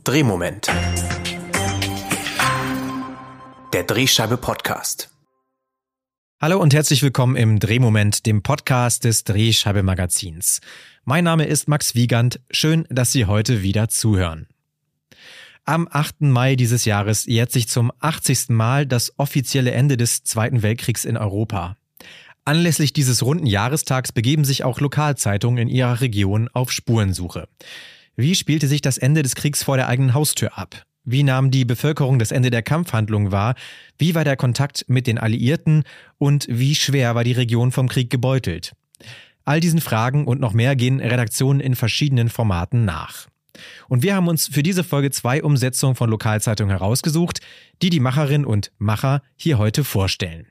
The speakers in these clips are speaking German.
Drehmoment. Der Drehscheibe-Podcast. Hallo und herzlich willkommen im Drehmoment, dem Podcast des Drehscheibe-Magazins. Mein Name ist Max Wiegand. Schön, dass Sie heute wieder zuhören. Am 8. Mai dieses Jahres jährt sich zum 80. Mal das offizielle Ende des Zweiten Weltkriegs in Europa. Anlässlich dieses runden Jahrestags begeben sich auch Lokalzeitungen in ihrer Region auf Spurensuche. Wie spielte sich das Ende des Kriegs vor der eigenen Haustür ab? Wie nahm die Bevölkerung das Ende der Kampfhandlungen wahr? Wie war der Kontakt mit den Alliierten? Und wie schwer war die Region vom Krieg gebeutelt? All diesen Fragen und noch mehr gehen Redaktionen in verschiedenen Formaten nach. Und wir haben uns für diese Folge 2 Umsetzungen von Lokalzeitungen herausgesucht, die die Macherinnen und Macher hier heute vorstellen.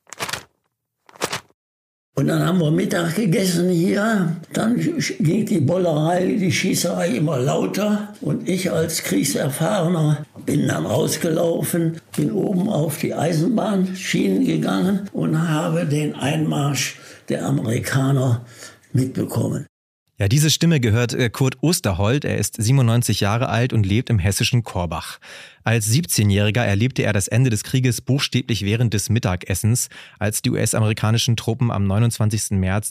Und dann haben wir Mittag gegessen hier, dann ging die Bollerei, die Schießerei immer lauter und ich als Kriegserfahrener bin dann rausgelaufen, bin oben auf die Eisenbahnschienen gegangen und habe den Einmarsch der Amerikaner mitbekommen. Ja, diese Stimme gehört Kurt Osterholt. Er ist 97 Jahre alt und lebt im hessischen Korbach. Als 17-Jähriger erlebte er das Ende des Krieges buchstäblich während des Mittagessens, als die US-amerikanischen Truppen am 29. März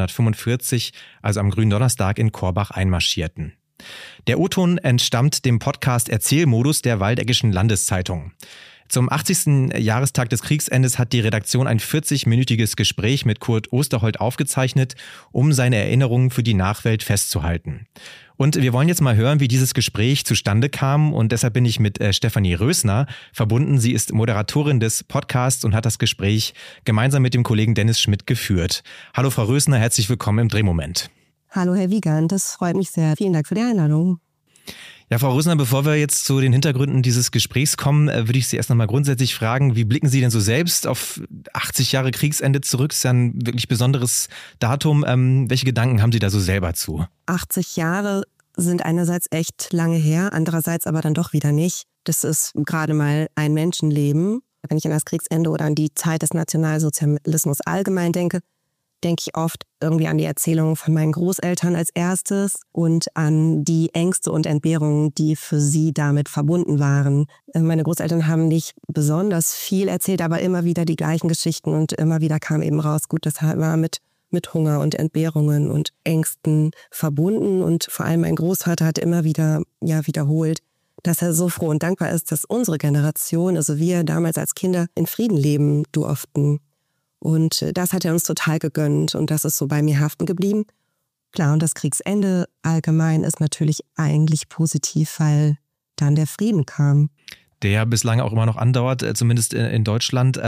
1945, also am Gründonnerstag, in Korbach einmarschierten. Der O-Ton entstammt dem Podcast Erzählmodus der Waldeckischen Landeszeitung. Zum 80. Jahrestag des Kriegsendes hat die Redaktion ein 40-minütiges Gespräch mit Kurt Osterholt aufgezeichnet, um seine Erinnerungen für die Nachwelt festzuhalten. Und wir wollen jetzt mal hören, wie dieses Gespräch zustande kam, und deshalb bin ich mit Stefanie Rösner verbunden. Sie ist Moderatorin des Podcasts und hat das Gespräch gemeinsam mit dem Kollegen Dennis Schmidt geführt. Hallo Frau Rösner, herzlich willkommen im Drehmoment. Hallo Herr Wiegand, das freut mich sehr. Vielen Dank für die Einladung. Ja, Frau Rösner, bevor wir jetzt zu den Hintergründen dieses Gesprächs kommen, würde ich Sie erst noch mal grundsätzlich fragen, wie blicken Sie denn so selbst auf 80 Jahre Kriegsende zurück? Das ist ja ein wirklich besonderes Datum. Welche Gedanken haben Sie da so selber zu? 80 Jahre sind einerseits echt lange her, andererseits aber dann doch wieder nicht. Das ist gerade mal ein Menschenleben. Wenn ich an das Kriegsende oder an die Zeit des Nationalsozialismus allgemein denke ich oft irgendwie an die Erzählungen von meinen Großeltern als erstes und an die Ängste und Entbehrungen, die für sie damit verbunden waren. Meine Großeltern haben nicht besonders viel erzählt, aber immer wieder die gleichen Geschichten und immer wieder kam eben raus, gut, das war mit Hunger und Entbehrungen und Ängsten verbunden, und vor allem mein Großvater hat immer wieder wiederholt, dass er so froh und dankbar ist, dass unsere Generation, also wir damals als Kinder, in Frieden leben durften. Und das hat er uns total gegönnt und das ist so bei mir haften geblieben. Klar, und das Kriegsende allgemein ist natürlich eigentlich positiv, weil dann der Frieden kam. Der ja bislang auch immer noch andauert, zumindest in Deutschland.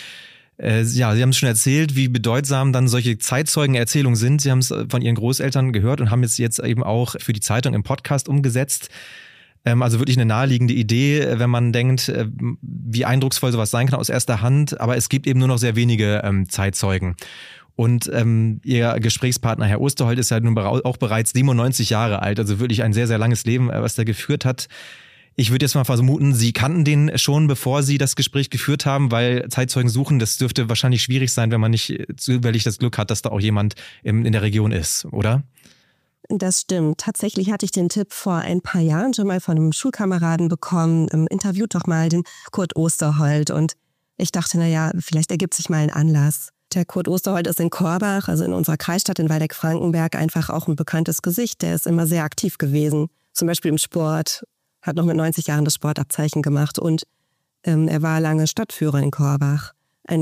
Sie haben es schon erzählt, wie bedeutsam dann solche Zeitzeugenerzählungen sind. Sie haben es von Ihren Großeltern gehört und haben es jetzt eben auch für die Zeitung im Podcast umgesetzt. Also wirklich eine naheliegende Idee, wenn man denkt, wie eindrucksvoll sowas sein kann aus erster Hand. Aber es gibt eben nur noch sehr wenige Zeitzeugen. Und Ihr Gesprächspartner, Herr Osterholt, ist ja nun auch bereits 97 Jahre alt. Also wirklich ein sehr, sehr langes Leben, was er geführt hat. Ich würde jetzt mal vermuten, Sie kannten den schon, bevor Sie das Gespräch geführt haben, weil Zeitzeugen suchen, das dürfte wahrscheinlich schwierig sein, wenn man nicht zufällig das Glück hat, dass da auch jemand in der Region ist, oder? Das stimmt. Tatsächlich hatte ich den Tipp vor ein paar Jahren schon mal von einem Schulkameraden bekommen, interviewt doch mal den Kurt Osterholt. Und ich dachte, vielleicht ergibt sich mal ein Anlass. Der Kurt Osterholt ist in Korbach, also in unserer Kreisstadt in Waldeck-Frankenberg, einfach auch ein bekanntes Gesicht. Der ist immer sehr aktiv gewesen, zum Beispiel im Sport, hat noch mit 90 Jahren das Sportabzeichen gemacht und er war lange Stadtführer in Korbach.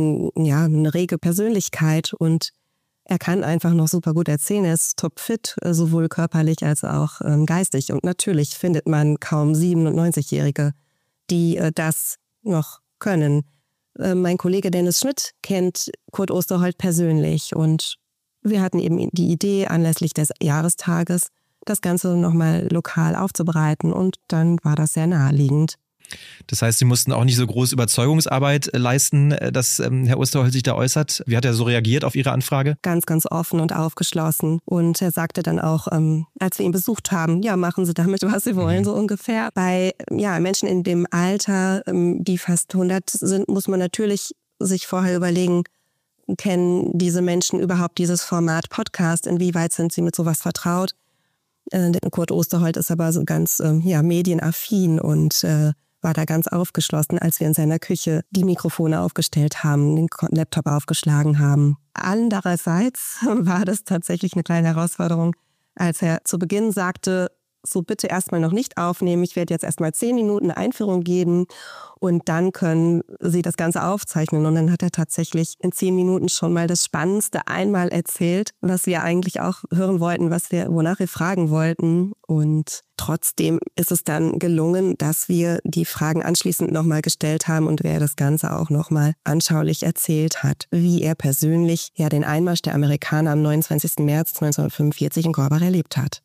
Eine rege Persönlichkeit und er kann einfach noch super gut erzählen. Er ist topfit, sowohl körperlich als auch geistig. Und natürlich findet man kaum 97-Jährige, die das noch können. Mein Kollege Dennis Schmidt kennt Kurt Osterholt persönlich. Und wir hatten eben die Idee, anlässlich des Jahrestages das Ganze nochmal lokal aufzubereiten. Und dann war das sehr naheliegend. Das heißt, Sie mussten auch nicht so große Überzeugungsarbeit leisten, dass Herr Osterholt sich da äußert. Wie hat er so reagiert auf Ihre Anfrage? Ganz, ganz offen und aufgeschlossen. Und er sagte dann auch, als wir ihn besucht haben, ja, machen Sie damit, was Sie wollen, so ungefähr. Bei Menschen in dem Alter, die fast 100 sind, muss man natürlich sich vorher überlegen, kennen diese Menschen überhaupt dieses Format Podcast? Inwieweit sind sie mit sowas vertraut? Kurt Osterholt ist aber so ganz medienaffin und war da ganz aufgeschlossen, als wir in seiner Küche die Mikrofone aufgestellt haben, den Laptop aufgeschlagen haben. Andererseits war das tatsächlich eine kleine Herausforderung, als er zu Beginn sagte, so bitte erstmal noch nicht aufnehmen, ich werde jetzt erstmal 10 Minuten Einführung geben und dann können Sie das Ganze aufzeichnen. Und dann hat er tatsächlich in 10 Minuten schon mal das Spannendste einmal erzählt, was wir eigentlich auch hören wollten, wonach wir fragen wollten. Und trotzdem ist es dann gelungen, dass wir die Fragen anschließend nochmal gestellt haben und wer das Ganze auch nochmal anschaulich erzählt hat, wie er persönlich den Einmarsch der Amerikaner am 29. März 1945 in Korbach erlebt hat.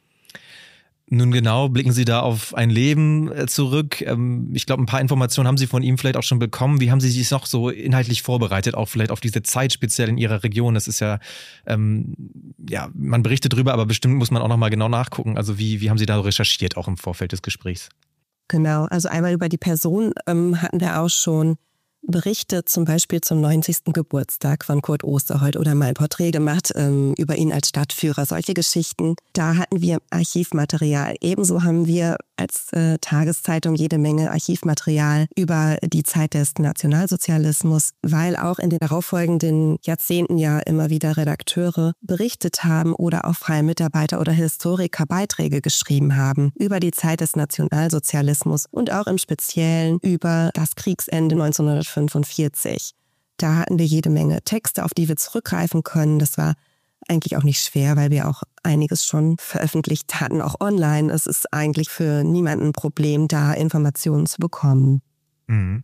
Nun genau, blicken Sie da auf ein Leben zurück. Ich glaube, ein paar Informationen haben Sie von ihm vielleicht auch schon bekommen. Wie haben Sie sich noch so inhaltlich vorbereitet, auch vielleicht auf diese Zeit speziell in Ihrer Region? Das ist ja, man berichtet drüber, aber bestimmt muss man auch nochmal genau nachgucken. Also wie haben Sie da recherchiert, auch im Vorfeld des Gesprächs? Genau, also einmal über die Person hatten wir auch schon Berichte zum Beispiel zum 90. Geburtstag von Kurt Osterholt oder mal ein Porträt gemacht über ihn als Stadtführer, solche Geschichten. Da hatten wir Archivmaterial. Ebenso haben wir als Tageszeitung jede Menge Archivmaterial über die Zeit des Nationalsozialismus, weil auch in den darauffolgenden Jahrzehnten ja immer wieder Redakteure berichtet haben oder auch freie Mitarbeiter oder Historiker Beiträge geschrieben haben über die Zeit des Nationalsozialismus und auch im Speziellen über das Kriegsende 1945. Da hatten wir jede Menge Texte, auf die wir zurückgreifen können. Das war eigentlich auch nicht schwer, weil wir auch einiges schon veröffentlicht hatten, auch online. Es ist eigentlich für niemanden ein Problem, da Informationen zu bekommen. Mhm.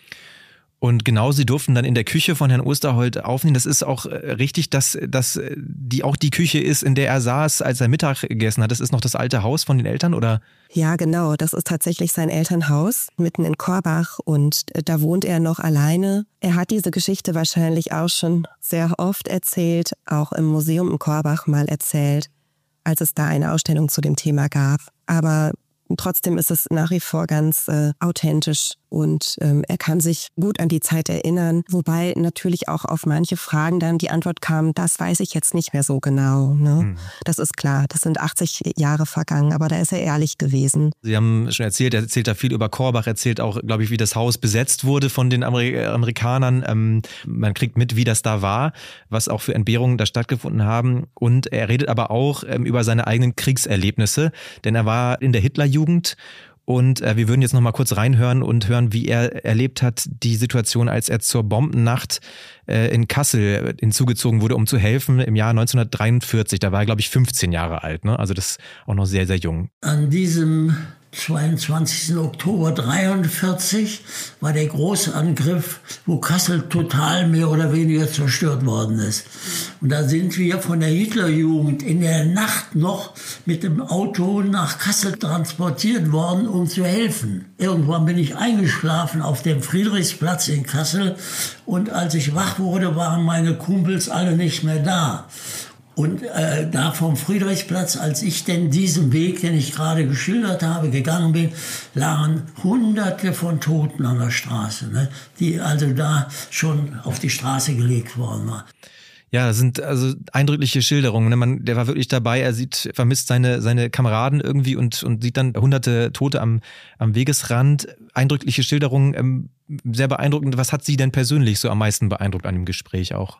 Und genau, Sie durften dann in der Küche von Herrn Osterholt aufnehmen. Das ist auch richtig, dass die auch die Küche ist, in der er saß, als er Mittag gegessen hat. Das ist noch das alte Haus von den Eltern, oder? Ja, genau. Das ist tatsächlich sein Elternhaus mitten in Korbach und da wohnt er noch alleine. Er hat diese Geschichte wahrscheinlich auch schon sehr oft erzählt, auch im Museum in Korbach mal erzählt, als es da eine Ausstellung zu dem Thema gab. Aber trotzdem ist es nach wie vor ganz authentisch und er kann sich gut an die Zeit erinnern, wobei natürlich auch auf manche Fragen dann die Antwort kam, das weiß ich jetzt nicht mehr so genau. Ne? Das ist klar, das sind 80 Jahre vergangen, aber da ist er ehrlich gewesen. Sie haben schon erzählt, er erzählt da viel über Korbach, erzählt auch, glaube ich, wie das Haus besetzt wurde von den Amerikanern. Man kriegt mit, wie das da war, was auch für Entbehrungen da stattgefunden haben. Und er redet aber auch über seine eigenen Kriegserlebnisse, denn er war in der Hitlerjugend. Und wir würden jetzt noch mal kurz reinhören und hören, wie er erlebt hat, die Situation, als er zur Bombennacht in Kassel hinzugezogen wurde, um zu helfen im Jahr 1943. Da war er, glaube ich, 15 Jahre alt, ne? Also das ist auch noch sehr, sehr jung. An diesem 22. Oktober 1943 war der Großangriff, wo Kassel total mehr oder weniger zerstört worden ist. Und da sind wir von der Hitlerjugend in der Nacht noch mit dem Auto nach Kassel transportiert worden, um zu helfen. Irgendwann bin ich eingeschlafen auf dem Friedrichsplatz in Kassel und als ich wach wurde, waren meine Kumpels alle nicht mehr da. Und da vom Friedrichsplatz, als ich denn diesen Weg, den ich gerade geschildert habe, gegangen bin, lagen Hunderte von Toten an der Straße, ne, die also da schon auf die Straße gelegt worden waren. Ja, das sind also eindrückliche Schilderungen. Der war wirklich dabei, er vermisst seine Kameraden irgendwie und sieht dann hunderte Tote am Wegesrand. Eindrückliche Schilderungen, sehr beeindruckend. Was hat Sie denn persönlich so am meisten beeindruckt an dem Gespräch auch?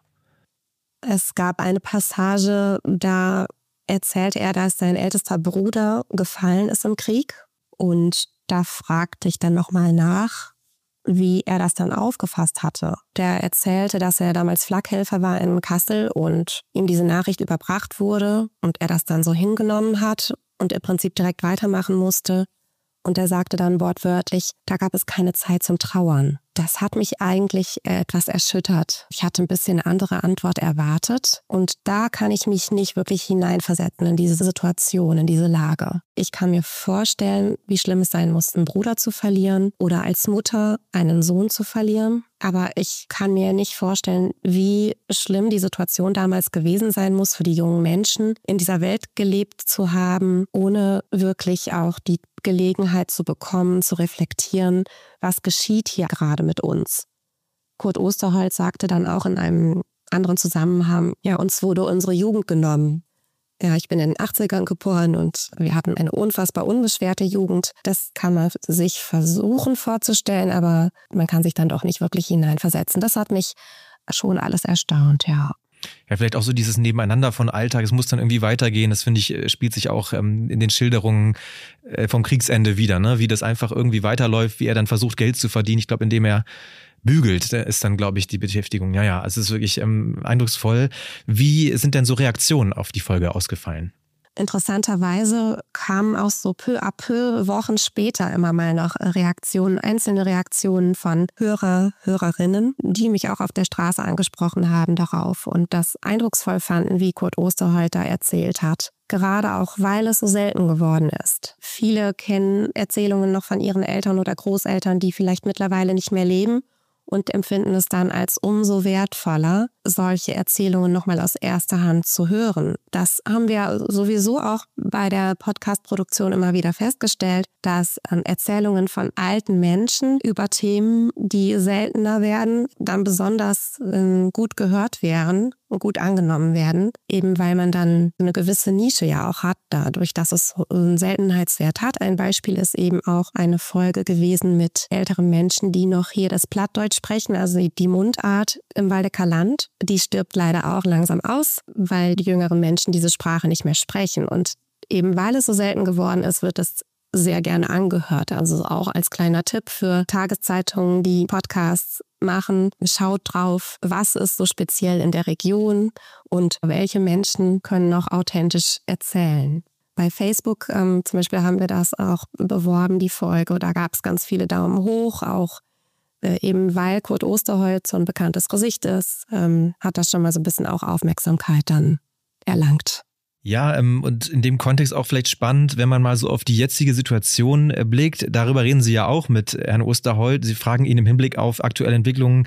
Es gab eine Passage, da erzählt er, dass sein ältester Bruder gefallen ist im Krieg. Und da fragte ich dann nochmal nach, wie er das dann aufgefasst hatte. Der erzählte, dass er damals Flakhelfer war in Kassel und ihm diese Nachricht überbracht wurde und er das dann so hingenommen hat und im Prinzip direkt weitermachen musste. Und er sagte dann wortwörtlich, da gab es keine Zeit zum Trauern. Das hat mich eigentlich etwas erschüttert. Ich hatte ein bisschen eine andere Antwort erwartet und da kann ich mich nicht wirklich hineinversetzen in diese Situation, in diese Lage. Ich kann mir vorstellen, wie schlimm es sein muss, einen Bruder zu verlieren oder als Mutter einen Sohn zu verlieren. Aber ich kann mir nicht vorstellen, wie schlimm die Situation damals gewesen sein muss für die jungen Menschen, in dieser Welt gelebt zu haben, ohne wirklich auch die Gelegenheit zu bekommen, zu reflektieren, was geschieht hier gerade mit uns. Kurt Osterholt sagte dann auch in einem anderen Zusammenhang, ja, uns wurde unsere Jugend genommen. Ja, ich bin in den 80ern geboren und wir hatten eine unfassbar unbeschwerte Jugend. Das kann man sich versuchen vorzustellen, aber man kann sich dann doch nicht wirklich hineinversetzen. Das hat mich schon alles erstaunt, ja. Ja, vielleicht auch so dieses Nebeneinander von Alltag, es muss dann irgendwie weitergehen, das finde ich, spielt sich auch in den Schilderungen vom Kriegsende wieder, ne? Wie das einfach irgendwie weiterläuft, wie er dann versucht, Geld zu verdienen. Ich glaube, indem er bügelt, ist dann, glaube ich, die Beschäftigung. Ja, also es ist wirklich eindrucksvoll. Wie sind denn so Reaktionen auf die Folge ausgefallen? Interessanterweise kamen auch so peu à peu Wochen später immer mal noch Reaktionen, einzelne Reaktionen von Hörerinnen, die mich auch auf der Straße angesprochen haben darauf und das eindrucksvoll fanden, wie Kurt Osterholt da erzählt hat. Gerade auch, weil es so selten geworden ist. Viele kennen Erzählungen noch von ihren Eltern oder Großeltern, die vielleicht mittlerweile nicht mehr leben und empfinden es dann als umso wertvoller, solche Erzählungen nochmal aus erster Hand zu hören. Das haben wir sowieso auch bei der Podcast-Produktion immer wieder festgestellt, dass Erzählungen von alten Menschen über Themen, die seltener werden, dann besonders gut gehört werden und gut angenommen werden, eben weil man dann eine gewisse Nische ja auch hat, dadurch, dass es einen Seltenheitswert hat. Ein Beispiel ist eben auch eine Folge gewesen mit älteren Menschen, die noch hier das Plattdeutsch sprechen, also die Mundart im Waldecker Land. Die stirbt leider auch langsam aus, weil die jüngeren Menschen diese Sprache nicht mehr sprechen. Und eben weil es so selten geworden ist, wird es sehr gerne angehört. Also auch als kleiner Tipp für Tageszeitungen, die Podcasts machen. Schaut drauf, was ist so speziell in der Region und welche Menschen können noch authentisch erzählen. Bei Facebook zum Beispiel haben wir das auch beworben, die Folge. Da gab es ganz viele Daumen hoch, auch eben weil Kurt Osterholt so ein bekanntes Gesicht ist, hat das schon mal so ein bisschen auch Aufmerksamkeit dann erlangt. Ja, und in dem Kontext auch vielleicht spannend, wenn man mal so auf die jetzige Situation blickt. Darüber reden Sie ja auch mit Herrn Osterholt. Sie fragen ihn im Hinblick auf aktuelle Entwicklungen,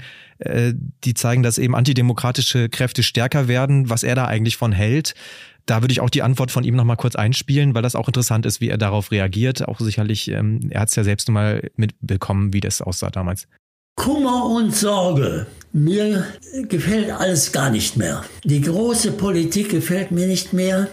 die zeigen, dass eben antidemokratische Kräfte stärker werden, was er da eigentlich von hält. Da würde ich auch die Antwort von ihm noch mal kurz einspielen, weil das auch interessant ist, wie er darauf reagiert. Auch sicherlich, er hat es ja selbst mal mitbekommen, wie das aussah damals. Kummer und Sorge. Mir gefällt alles gar nicht mehr. Die große Politik gefällt mir nicht mehr.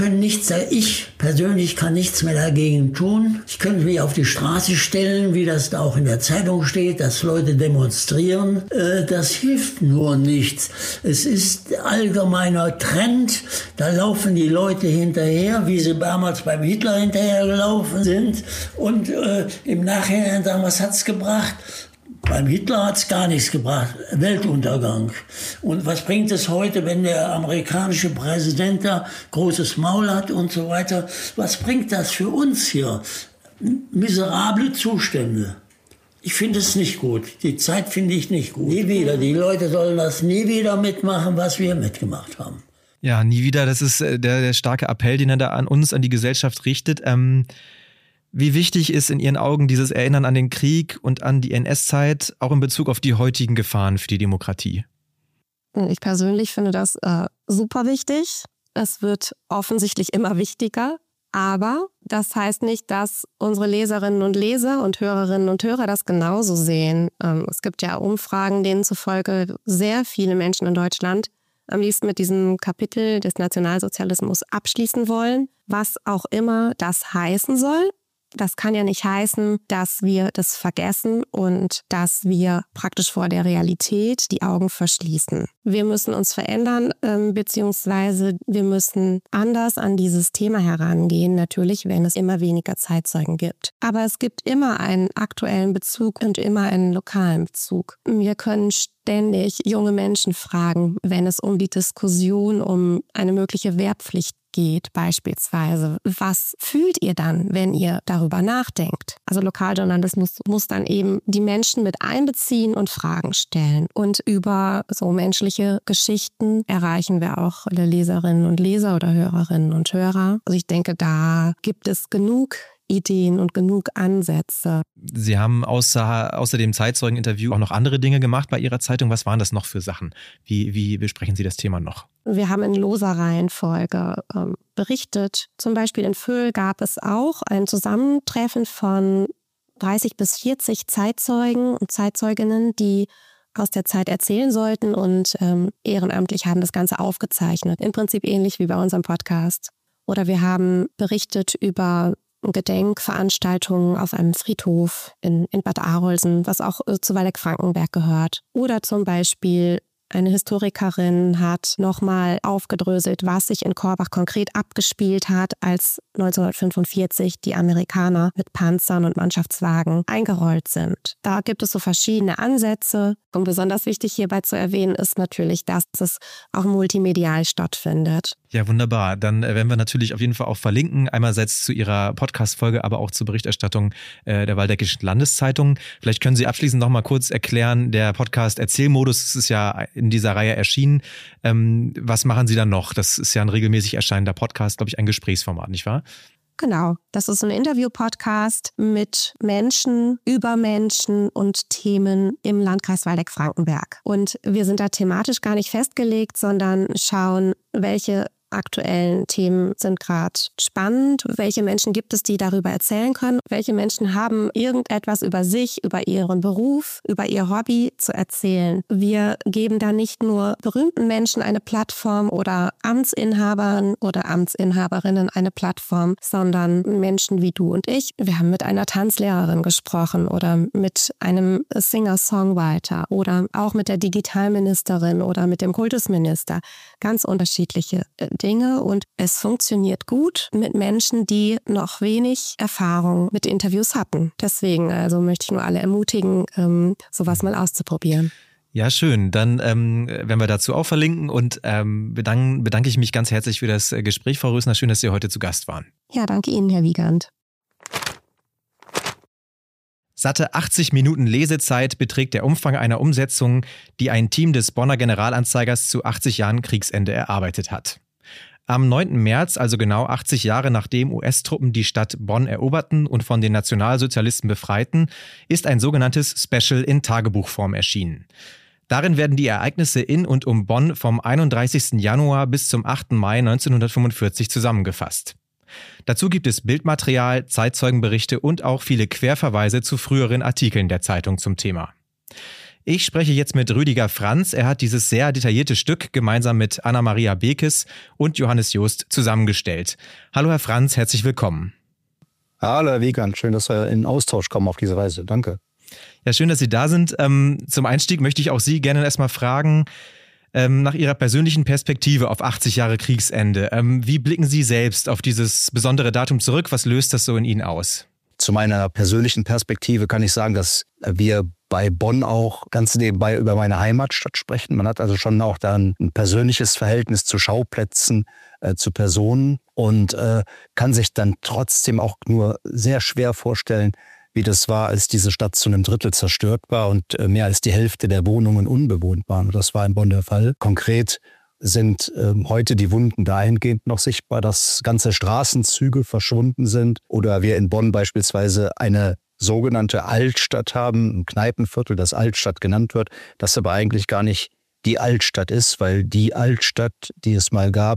Ich persönlich kann nichts mehr dagegen tun. Ich könnte mich auf die Straße stellen, wie das da auch in der Zeitung steht, dass Leute demonstrieren. Das hilft nur nichts. Es ist allgemeiner Trend. Da laufen die Leute hinterher, wie sie damals beim Hitler hinterhergelaufen sind. Und im Nachhinein sagen, was hat's gebracht? Beim Hitler hat es gar nichts gebracht, Weltuntergang. Und was bringt es heute, wenn der amerikanische Präsident da großes Maul hat und so weiter? Was bringt das für uns hier? Miserable Zustände. Ich finde es nicht gut. Die Zeit finde ich nicht gut. Nie wieder. Die Leute sollen das nie wieder mitmachen, was wir mitgemacht haben. Ja, nie wieder. Das ist der starke Appell, den er da an uns, an die Gesellschaft richtet. Wie wichtig ist in Ihren Augen dieses Erinnern an den Krieg und an die NS-Zeit, auch in Bezug auf die heutigen Gefahren für die Demokratie? Ich persönlich finde das super wichtig. Es wird offensichtlich immer wichtiger. Aber das heißt nicht, dass unsere Leserinnen und Leser und Hörerinnen und Hörer das genauso sehen. Es gibt ja Umfragen, denen zufolge sehr viele Menschen in Deutschland am liebsten mit diesem Kapitel des Nationalsozialismus abschließen wollen, was auch immer das heißen soll. Das kann ja nicht heißen, dass wir das vergessen und dass wir praktisch vor der Realität die Augen verschließen. Wir müssen uns verändern, beziehungsweise wir müssen anders an dieses Thema herangehen, natürlich, wenn es immer weniger Zeitzeugen gibt. Aber es gibt immer einen aktuellen Bezug und immer einen lokalen Bezug. Wir können ständig junge Menschen fragen, wenn es um die Diskussion um eine mögliche Wehrpflicht geht beispielsweise. Was fühlt ihr dann, wenn ihr darüber nachdenkt? Also Lokaljournalismus muss dann eben die Menschen mit einbeziehen und Fragen stellen. Und über so menschliche Geschichten erreichen wir auch alle Leserinnen und Leser oder Hörerinnen und Hörer. Also ich denke, da gibt es genug Ideen und genug Ansätze. Sie haben außer dem Zeitzeugeninterview auch noch andere Dinge gemacht bei Ihrer Zeitung. Was waren das noch für Sachen? Wie besprechen Sie das Thema noch? Wir haben in loser Reihenfolge berichtet. Zum Beispiel in Föhl gab es auch ein Zusammentreffen von 30 bis 40 Zeitzeugen und Zeitzeuginnen, die aus der Zeit erzählen sollten und ehrenamtlich haben das Ganze aufgezeichnet. Im Prinzip ähnlich wie bei unserem Podcast. Oder wir haben berichtet über Gedenkveranstaltungen auf einem Friedhof in Bad Arolsen, was auch zu Waldeck-Frankenberg gehört. Oder zum Beispiel eine Historikerin hat nochmal aufgedröselt, was sich in Korbach konkret abgespielt hat, als 1945 die Amerikaner mit Panzern und Mannschaftswagen eingerollt sind. Da gibt es so verschiedene Ansätze. Und besonders wichtig hierbei zu erwähnen ist natürlich, dass es auch multimedial stattfindet. Ja, wunderbar. Dann werden wir natürlich auf jeden Fall auch verlinken, einerseits zu Ihrer Podcast-Folge, aber auch zur Berichterstattung der Waldeckischen Landeszeitung. Vielleicht können Sie abschließend noch mal kurz erklären, der Podcast Erzählmodus ist ja in dieser Reihe erschienen. Was machen Sie dann noch? Das ist ja ein regelmäßig erscheinender Podcast, glaube ich, ein Gesprächsformat, nicht wahr? Genau, das ist ein Interview-Podcast mit Menschen, über Menschen und Themen im Landkreis Waldeck-Frankenberg. Und wir sind da thematisch gar nicht festgelegt, sondern schauen, welche aktuellen Themen sind gerade spannend. Welche Menschen gibt es, die darüber erzählen können? Welche Menschen haben irgendetwas über sich, über ihren Beruf, über ihr Hobby zu erzählen? Wir geben da nicht nur berühmten Menschen eine Plattform oder Amtsinhabern oder Amtsinhaberinnen eine Plattform, sondern Menschen wie du und ich. Wir haben mit einer Tanzlehrerin gesprochen oder mit einem Singer-Songwriter oder auch mit der Digitalministerin oder mit dem Kultusminister. Ganz unterschiedliche Dinge und es funktioniert gut mit Menschen, die noch wenig Erfahrung mit Interviews hatten. Deswegen möchte ich nur alle ermutigen, sowas mal auszuprobieren. Ja, schön. Dann werden wir dazu auch verlinken und bedanke ich mich ganz herzlich für das Gespräch, Frau Rösner. Schön, dass Sie heute zu Gast waren. Ja, danke Ihnen, Herr Wiegand. Satte 80 Minuten Lesezeit beträgt der Umfang einer Umsetzung, die ein Team des Bonner Generalanzeigers zu 80 Jahren Kriegsende erarbeitet hat. Am 9. März, also genau 80 Jahre nachdem US-Truppen die Stadt Bonn eroberten und von den Nationalsozialisten befreiten, ist ein sogenanntes Special in Tagebuchform erschienen. Darin werden die Ereignisse in und um Bonn vom 31. Januar bis zum 8. Mai 1945 zusammengefasst. Dazu gibt es Bildmaterial, Zeitzeugenberichte und auch viele Querverweise zu früheren Artikeln der Zeitung zum Thema. Ich spreche jetzt mit Rüdiger Franz. Er hat dieses sehr detaillierte Stück gemeinsam mit Anna-Maria Bekes und Johannes Jost zusammengestellt. Hallo Herr Franz, herzlich willkommen. Hallo Herr Wiegand, schön, dass wir in Austausch kommen auf diese Weise. Danke. Ja, schön, dass Sie da sind. Zum Einstieg möchte ich auch Sie gerne erstmal fragen, nach Ihrer persönlichen Perspektive auf 80 Jahre Kriegsende. Wie blicken Sie selbst auf dieses besondere Datum zurück? Was löst das so in Ihnen aus? Zu meiner persönlichen Perspektive kann ich sagen, dass wir bei Bonn auch ganz nebenbei über meine Heimatstadt sprechen. Man hat also schon auch da ein persönliches Verhältnis zu Schauplätzen, zu Personen und kann sich dann trotzdem auch nur sehr schwer vorstellen, wie das war, als diese Stadt zu einem Drittel zerstört war und mehr als die Hälfte der Wohnungen unbewohnt waren. Und das war in Bonn der Fall. Konkret sind heute die Wunden dahingehend noch sichtbar, dass ganze Straßenzüge verschwunden sind oder wir in Bonn beispielsweise eine sogenannte Altstadt haben, ein Kneipenviertel, das Altstadt genannt wird, das aber eigentlich gar nicht die Altstadt ist, weil die Altstadt, die es mal gab,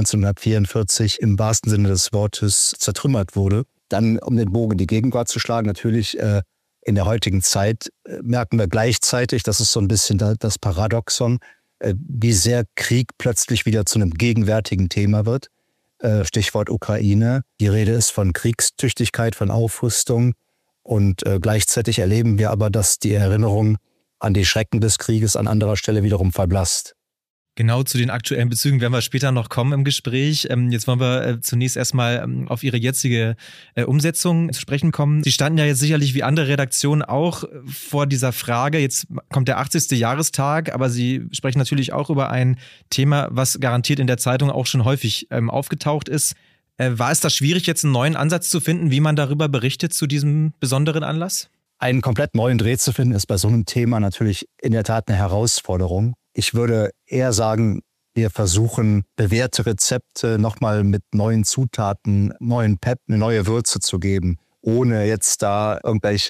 1944 im wahrsten Sinne des Wortes zertrümmert wurde. Dann, um den Bogen in die Gegenwart zu schlagen, natürlich in der heutigen Zeit merken wir gleichzeitig, das ist so ein bisschen das Paradoxon, wie sehr Krieg plötzlich wieder zu einem gegenwärtigen Thema wird. Stichwort Ukraine. Die Rede ist von Kriegstüchtigkeit, von Aufrüstung. Und gleichzeitig erleben wir aber, dass die Erinnerung an die Schrecken des Krieges an anderer Stelle wiederum verblasst. Genau, zu den aktuellen Bezügen werden wir später noch kommen im Gespräch. Jetzt wollen wir zunächst erstmal auf Ihre jetzige Umsetzung zu sprechen kommen. Sie standen ja jetzt sicherlich wie andere Redaktionen auch vor dieser Frage. Jetzt kommt der 80. Jahrestag, aber Sie sprechen natürlich auch über ein Thema, was garantiert in der Zeitung auch schon häufig aufgetaucht ist. War es da schwierig, jetzt einen neuen Ansatz zu finden, wie man darüber berichtet zu diesem besonderen Anlass? Einen komplett neuen Dreh zu finden, ist bei so einem Thema natürlich in der Tat eine Herausforderung. Ich würde eher sagen, wir versuchen, bewährte Rezepte nochmal mit neuen Zutaten, neuen Pep, eine neue Würze zu geben, ohne jetzt da irgendwelche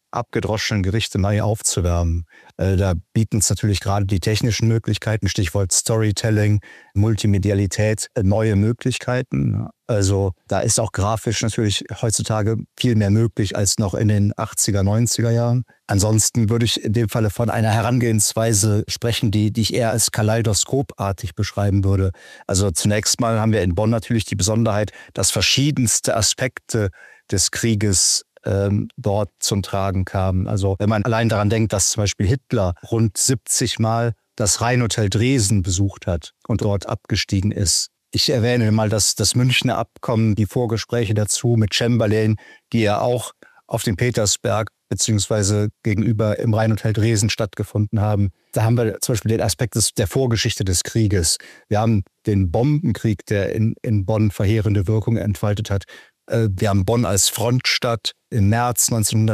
abgedroschenen Gerichte neu aufzuwärmen. Da bieten es natürlich gerade die technischen Möglichkeiten, Stichwort Storytelling, Multimedialität, neue Möglichkeiten. Also da ist auch grafisch natürlich heutzutage viel mehr möglich als noch in den 80er, 90er Jahren. Ansonsten würde ich in dem Falle von einer Herangehensweise sprechen, die ich eher als kaleidoskopartig beschreiben würde. Also zunächst mal haben wir in Bonn natürlich die Besonderheit, dass verschiedenste Aspekte des Krieges dort zum Tragen kamen. Also wenn man allein daran denkt, dass zum Beispiel Hitler rund 70 Mal das Rheinhotel Dresden besucht hat und dort abgestiegen ist. Ich erwähne mal das Münchner Abkommen, die Vorgespräche dazu mit Chamberlain, die ja auch auf dem Petersberg beziehungsweise gegenüber im Rheinhotel Dresden stattgefunden haben. Da haben wir zum Beispiel den Aspekt der Vorgeschichte des Krieges. Wir haben den Bombenkrieg, der in Bonn verheerende Wirkung entfaltet hat. Wir haben Bonn als Frontstadt im März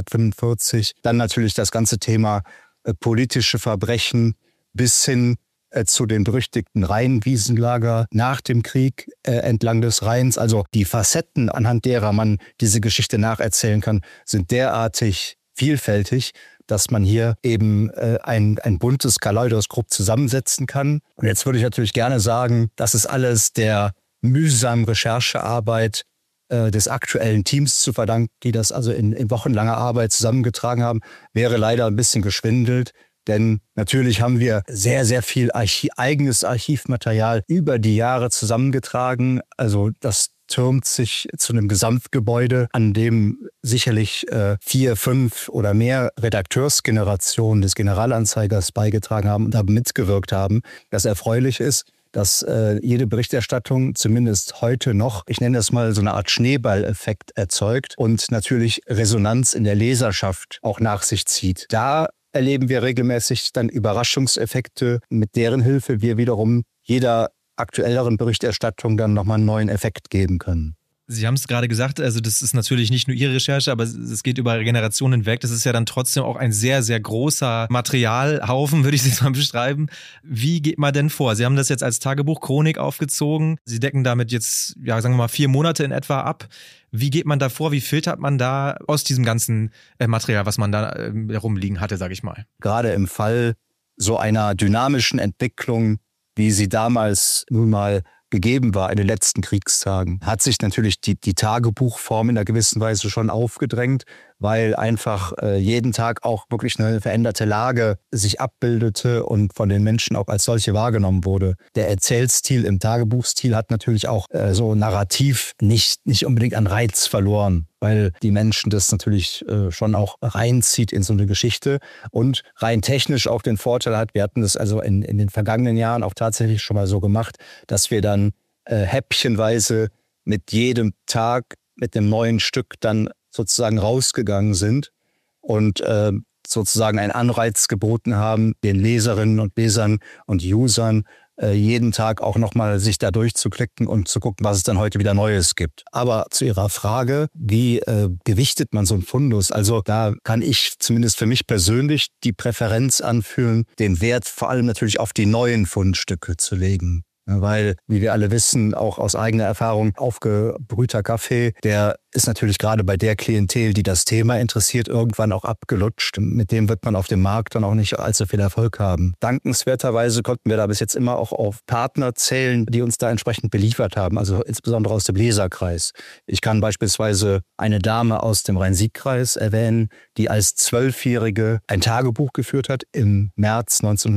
1945. Dann natürlich das ganze Thema politische Verbrechen bis hin zu den berüchtigten Rheinwiesenlager nach dem Krieg entlang des Rheins. Also die Facetten, anhand derer man diese Geschichte nacherzählen kann, sind derartig vielfältig, dass man hier eben ein buntes Kaleidoskop zusammensetzen kann. Und jetzt würde ich natürlich gerne sagen, das ist alles der mühsamen Recherchearbeit des aktuellen Teams zu verdanken, die das also in wochenlanger Arbeit zusammengetragen haben, wäre leider ein bisschen geschwindelt. Denn natürlich haben wir sehr, sehr viel eigenes Archivmaterial über die Jahre zusammengetragen. Also das türmt sich zu einem Gesamtgebäude, an dem sicherlich 4, 5 oder mehr Redakteursgenerationen des Generalanzeigers beigetragen haben und da mitgewirkt haben. Das erfreulich ist, dass jede Berichterstattung zumindest heute noch, ich nenne das mal so eine Art Schneeballeffekt erzeugt und natürlich Resonanz in der Leserschaft auch nach sich zieht. Da erleben wir regelmäßig dann Überraschungseffekte, mit deren Hilfe wir wiederum jeder aktuelleren Berichterstattung dann nochmal einen neuen Effekt geben können. Sie haben es gerade gesagt, also das ist natürlich nicht nur Ihre Recherche, aber es geht über Generationen hinweg. Das ist ja dann trotzdem auch ein sehr, sehr großer Materialhaufen, würde ich es jetzt mal beschreiben. Wie geht man denn vor? Sie haben das jetzt als Tagebuchchronik aufgezogen. Sie decken damit jetzt, ja, sagen wir mal 4 Monate in etwa ab. Wie geht man da vor? Wie filtert man da aus diesem ganzen Material, was man da herumliegen hatte, sage ich mal? Gerade im Fall so einer dynamischen Entwicklung, wie sie damals nun mal gegeben war in den letzten Kriegstagen, hat sich natürlich die Tagebuchform in einer gewissen Weise schon aufgedrängt, weil einfach jeden Tag auch wirklich eine veränderte Lage sich abbildete und von den Menschen auch als solche wahrgenommen wurde. Der Erzählstil im Tagebuchstil hat natürlich auch so narrativ nicht unbedingt an Reiz verloren, weil die Menschen das natürlich schon auch reinzieht in so eine Geschichte und rein technisch auch den Vorteil hat, wir hatten das also in den vergangenen Jahren auch tatsächlich schon mal so gemacht, dass wir dann häppchenweise mit jedem Tag mit einem neuen Stück dann sozusagen rausgegangen sind und sozusagen einen Anreiz geboten haben, den Leserinnen und Lesern und Usern jeden Tag auch nochmal sich da durchzuklicken und zu gucken, was es dann heute wieder Neues gibt. Aber zu Ihrer Frage, wie gewichtet man so einen Fundus? Also da kann ich zumindest für mich persönlich die Präferenz anfühlen, den Wert vor allem natürlich auf die neuen Fundstücke zu legen. Weil, wie wir alle wissen, auch aus eigener Erfahrung, aufgebrühter Kaffee, der ist natürlich gerade bei der Klientel, die das Thema interessiert, irgendwann auch abgelutscht. Mit dem wird man auf dem Markt dann auch nicht allzu viel Erfolg haben. Dankenswerterweise konnten wir da bis jetzt immer auch auf Partner zählen, die uns da entsprechend beliefert haben, also insbesondere aus dem Leserkreis. Ich kann beispielsweise eine Dame aus dem Rhein-Sieg-Kreis erwähnen, die als 12-Jährige ein Tagebuch geführt hat im März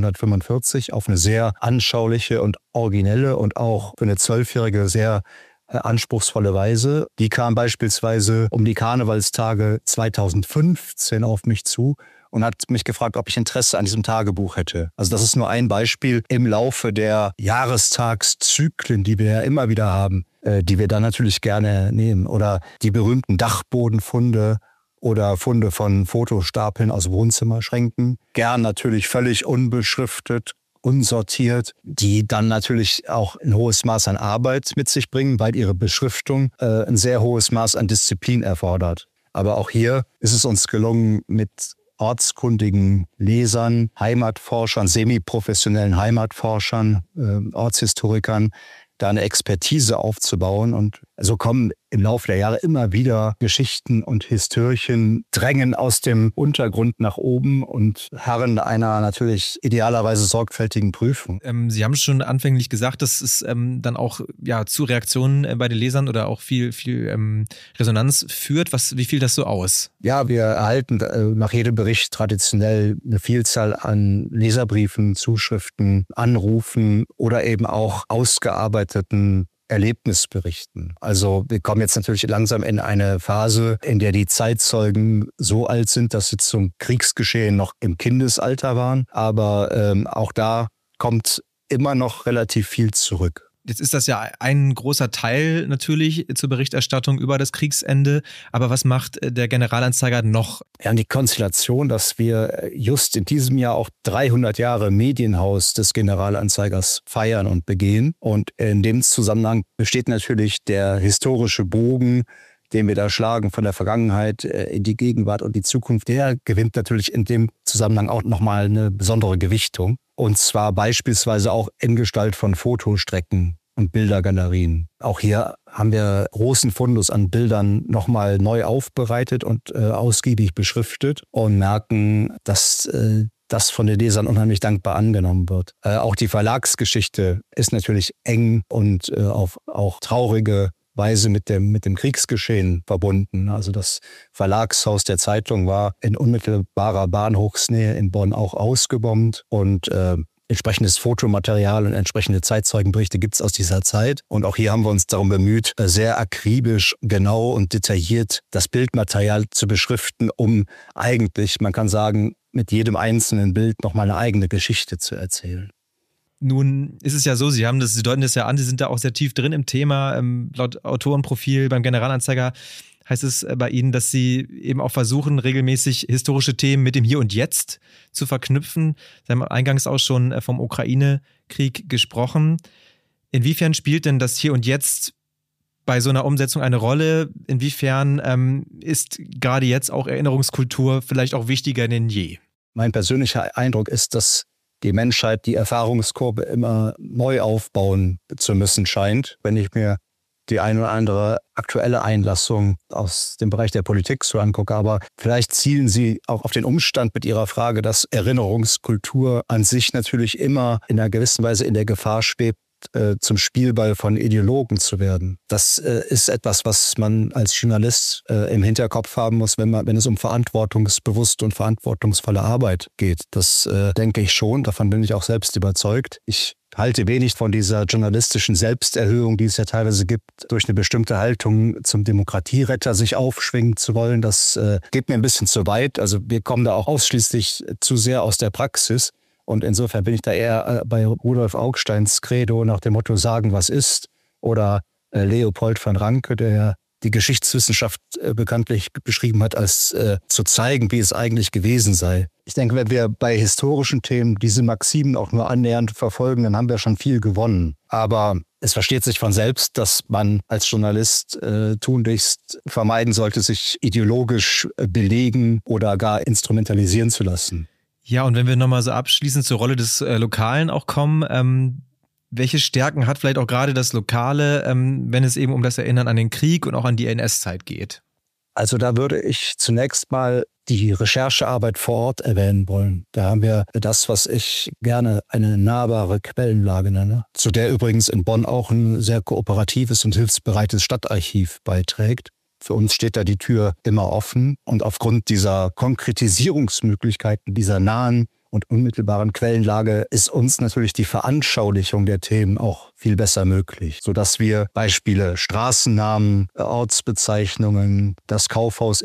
1945 auf eine sehr anschauliche und originelle und auch für eine 12-Jährige sehr anspruchsvolle Weise. Die kam beispielsweise um die Karnevalstage 2015 auf mich zu und hat mich gefragt, ob ich Interesse an diesem Tagebuch hätte. Also das ist nur ein Beispiel im Laufe der Jahrestagszyklen, die wir ja immer wieder haben, die wir dann natürlich gerne nehmen. Oder die berühmten Dachbodenfunde oder Funde von Fotostapeln aus Wohnzimmerschränken. Gern natürlich völlig unbeschriftet, unsortiert, die dann natürlich auch ein hohes Maß an Arbeit mit sich bringen, weil ihre Beschriftung ein sehr hohes Maß an Disziplin erfordert. Aber auch hier ist es uns gelungen, mit ortskundigen Lesern, Heimatforschern, semiprofessionellen Heimatforschern, Ortshistorikern, da eine Expertise aufzubauen. Und so kommen im Laufe der Jahre immer wieder Geschichten und Historien drängen aus dem Untergrund nach oben und harren einer natürlich idealerweise sorgfältigen Prüfung. Sie haben schon anfänglich gesagt, dass es dann auch zu Reaktionen bei den Lesern oder auch viel Resonanz führt. Wie fiel das so aus? Ja, wir erhalten nach jedem Bericht traditionell eine Vielzahl an Leserbriefen, Zuschriften, Anrufen oder eben auch ausgearbeiteten Erlebnisberichten. Also wir kommen jetzt natürlich langsam in eine Phase, in der die Zeitzeugen so alt sind, dass sie zum Kriegsgeschehen noch im Kindesalter waren. Aber auch da kommt immer noch relativ viel zurück. Jetzt ist das ja ein großer Teil natürlich zur Berichterstattung über das Kriegsende. Aber was macht der Generalanzeiger noch? Ja, die Konstellation, dass wir just in diesem Jahr auch 300 Jahre Medienhaus des Generalanzeigers feiern und begehen. Und in dem Zusammenhang besteht natürlich der historische Bogen, den wir da schlagen von der Vergangenheit in die Gegenwart und die Zukunft. Der gewinnt natürlich in dem Zusammenhang auch nochmal eine besondere Gewichtung. Und zwar beispielsweise auch in Gestalt von Fotostrecken und Bildergalerien. Auch hier haben wir großen Fundus an Bildern nochmal neu aufbereitet und ausgiebig beschriftet und merken, dass das von den Lesern unheimlich dankbar angenommen wird. Auch die Verlagsgeschichte ist natürlich eng und auf auch traurige Weise mit dem Kriegsgeschehen verbunden. Also das Verlagshaus der Zeitung war in unmittelbarer Bahnhofsnähe in Bonn auch ausgebombt und entsprechendes Fotomaterial und entsprechende Zeitzeugenberichte gibt es aus dieser Zeit. Und auch hier haben wir uns darum bemüht, sehr akribisch, genau und detailliert das Bildmaterial zu beschriften, um eigentlich, man kann sagen, mit jedem einzelnen Bild nochmal eine eigene Geschichte zu erzählen. Nun ist es ja so, Sie deuten das ja an, Sie sind da auch sehr tief drin im Thema. Laut Autorenprofil beim Generalanzeiger heißt es bei Ihnen, dass Sie eben auch versuchen, regelmäßig historische Themen mit dem Hier und Jetzt zu verknüpfen. Sie haben eingangs auch schon vom Ukraine-Krieg gesprochen. Inwiefern spielt denn das Hier und Jetzt bei so einer Umsetzung eine Rolle? Inwiefern ist gerade jetzt auch Erinnerungskultur vielleicht auch wichtiger denn je? Mein persönlicher Eindruck ist, dass die Menschheit die Erfahrungskurve immer neu aufbauen zu müssen scheint. Wenn ich mir die eine oder andere aktuelle Einlassung aus dem Bereich der Politik so angucke, aber vielleicht zielen Sie auch auf den Umstand mit Ihrer Frage, dass Erinnerungskultur an sich natürlich immer in einer gewissen Weise in der Gefahr schwebt, zum Spielball von Ideologen zu werden. Das ist etwas, was man als Journalist im Hinterkopf haben muss, wenn es um verantwortungsbewusste und verantwortungsvolle Arbeit geht. Das denke ich schon, davon bin ich auch selbst überzeugt. Ich halte wenig von dieser journalistischen Selbsterhöhung, die es ja teilweise gibt, durch eine bestimmte Haltung zum Demokratieretter sich aufschwingen zu wollen. Das geht mir ein bisschen zu weit. Also wir kommen da auch ausschließlich zu sehr aus der Praxis. Und insofern bin ich da eher bei Rudolf Augsteins Credo nach dem Motto sagen, was ist. Oder Leopold van Ranke, der die Geschichtswissenschaft bekanntlich beschrieben hat, als zu zeigen, wie es eigentlich gewesen sei. Ich denke, wenn wir bei historischen Themen diese Maximen auch nur annähernd verfolgen, dann haben wir schon viel gewonnen. Aber es versteht sich von selbst, dass man als Journalist tunlichst vermeiden sollte, sich ideologisch belegen oder gar instrumentalisieren zu lassen. Ja, und wenn wir nochmal so abschließend zur Rolle des Lokalen auch kommen, welche Stärken hat vielleicht auch gerade das Lokale, wenn es eben um das Erinnern an den Krieg und auch an die NS-Zeit geht? Also da würde ich zunächst mal die Recherchearbeit vor Ort erwähnen wollen. Da haben wir das, was ich gerne eine nahbare Quellenlage nenne, zu der übrigens in Bonn auch ein sehr kooperatives und hilfsbereites Stadtarchiv beiträgt. Für uns steht da die Tür immer offen und aufgrund dieser Konkretisierungsmöglichkeiten, dieser nahen und unmittelbaren Quellenlage ist uns natürlich die Veranschaulichung der Themen auch viel besser möglich, sodass wir Beispiele Straßennamen, Ortsbezeichnungen, das Kaufhaus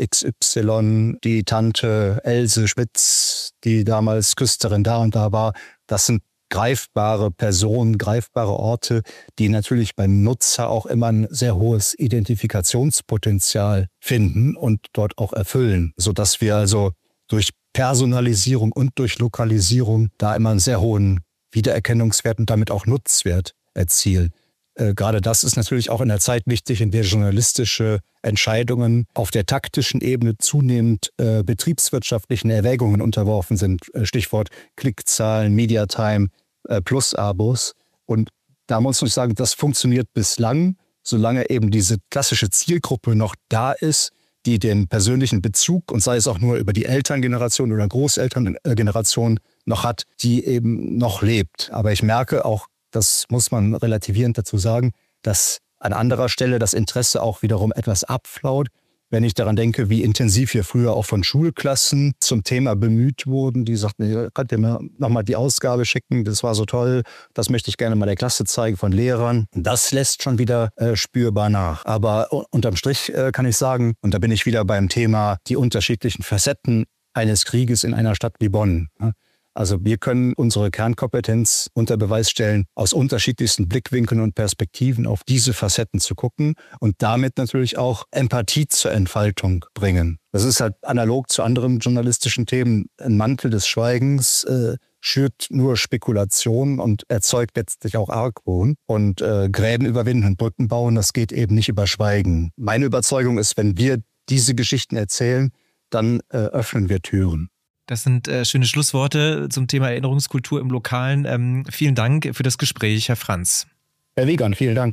XY, die Tante Else Spitz, die damals Küsterin da und da war, das sind greifbare Personen, greifbare Orte, die natürlich beim Nutzer auch immer ein sehr hohes Identifikationspotenzial finden und dort auch erfüllen, sodass wir also durch Personalisierung und durch Lokalisierung da immer einen sehr hohen Wiedererkennungswert und damit auch Nutzwert erzielen. Gerade das ist natürlich auch in der Zeit wichtig, in der journalistische Entscheidungen auf der taktischen Ebene zunehmend betriebswirtschaftlichen Erwägungen unterworfen sind. Stichwort Klickzahlen, Mediatime, Plus-Abos. Und da muss ich sagen, das funktioniert bislang solange eben diese klassische Zielgruppe noch da ist, die den persönlichen Bezug, und sei es auch nur über die Elterngeneration oder Großelterngeneration noch hat, die eben noch lebt. Aber ich merke auch, das muss man relativierend dazu sagen, dass an anderer Stelle das Interesse auch wiederum etwas abflaut. Wenn ich daran denke, wie intensiv hier früher auch von Schulklassen zum Thema bemüht wurden, die sagten, könnt ihr mir nochmal die Ausgabe schicken, das war so toll, das möchte ich gerne mal der Klasse zeigen von Lehrern. Das lässt schon wieder spürbar nach. Aber unterm Strich kann ich sagen, und da bin ich wieder beim Thema, die unterschiedlichen Facetten eines Krieges in einer Stadt wie Bonn. Also wir können unsere Kernkompetenz unter Beweis stellen, aus unterschiedlichsten Blickwinkeln und Perspektiven auf diese Facetten zu gucken und damit natürlich auch Empathie zur Entfaltung bringen. Das ist halt analog zu anderen journalistischen Themen. Ein Mantel des Schweigens schürt nur Spekulation und erzeugt letztlich auch Argwohn. Und Gräben überwinden und Brücken bauen, das geht eben nicht über Schweigen. Meine Überzeugung ist, wenn wir diese Geschichten erzählen, dann öffnen wir Türen. Das sind schöne Schlussworte zum Thema Erinnerungskultur im Lokalen. Vielen Dank für das Gespräch, Herr Franz. Herr Wiegand, vielen Dank.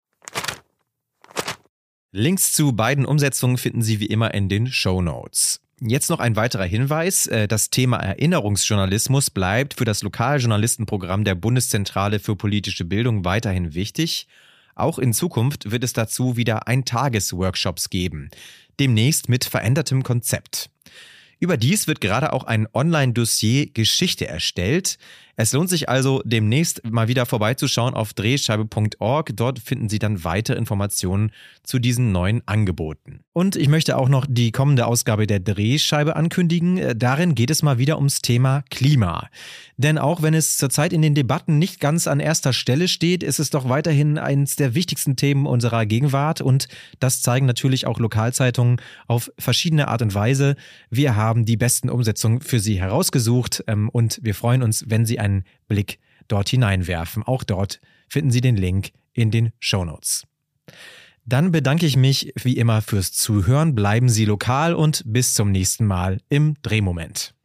Links zu beiden Umsetzungen finden Sie wie immer in den Shownotes. Jetzt noch ein weiterer Hinweis. Das Thema Erinnerungsjournalismus bleibt für das Lokaljournalistenprogramm der Bundeszentrale für politische Bildung weiterhin wichtig. Auch in Zukunft wird es dazu wieder Ein-Tages-Workshops geben. Demnächst mit verändertem Konzept. Überdies wird gerade auch ein Online-Dossier Geschichte erstellt. Es lohnt sich also, demnächst mal wieder vorbeizuschauen auf drehscheibe.org. Dort finden Sie dann weitere Informationen zu diesen neuen Angeboten. Und ich möchte auch noch die kommende Ausgabe der Drehscheibe ankündigen. Darin geht es mal wieder ums Thema Klima. Denn auch wenn es zurzeit in den Debatten nicht ganz an erster Stelle steht, ist es doch weiterhin eines der wichtigsten Themen unserer Gegenwart. Und das zeigen natürlich auch Lokalzeitungen auf verschiedene Art und Weise. Wir haben die besten Umsetzungen für Sie herausgesucht und wir freuen uns, wenn Sie einen Blick dort hineinwerfen. Auch dort finden Sie den Link in den Shownotes. Dann bedanke ich mich wie immer fürs Zuhören. Bleiben Sie lokal und bis zum nächsten Mal im Drehmoment.